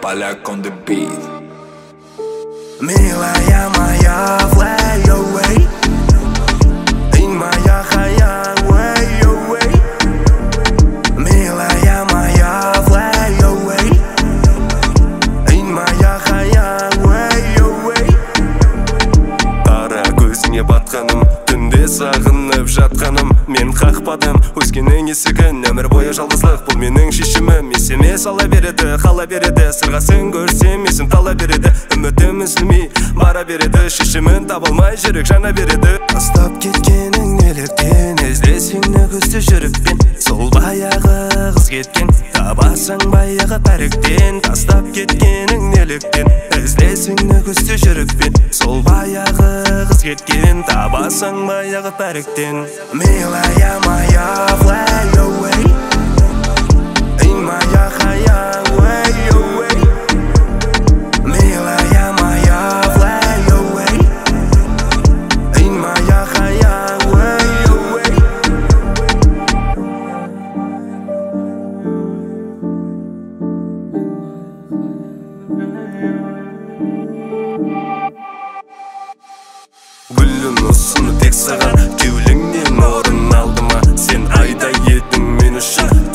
Poляk on the beat. Милая моя, fly away. In моя хая, way away. Милая моя, fly away. In моя хая, way away. Қара көзіңе батқаным, түнде сағынып жатқаным. Мен қақпадым өскенің есігін, өмір бойы жалғыздық бұл менің шешімім. Есіме сала береді, қала береді, сырғасын көрсем есім тала береді. Үмітім үзілмей бара береді, шешімін табылмай жүрек жана береді. Тастап кеткенің неліктен, іздесең күзде жүріппен. Сол баяғы қыз кеткен, табасың баяғы пәріктен. Тастап кеткенің неліктен, іздесең күзде жүріппен. Сол баяғы қыз кеткен, табасың баяғы пәріктен. Милая моя, fly away. In моя хая, way away. Милая моя, fly away. In моя хая, way away. Гүлім ұсыны тек саған, кеуліңнен орын алды ма? Сен айдай едің мен үшін,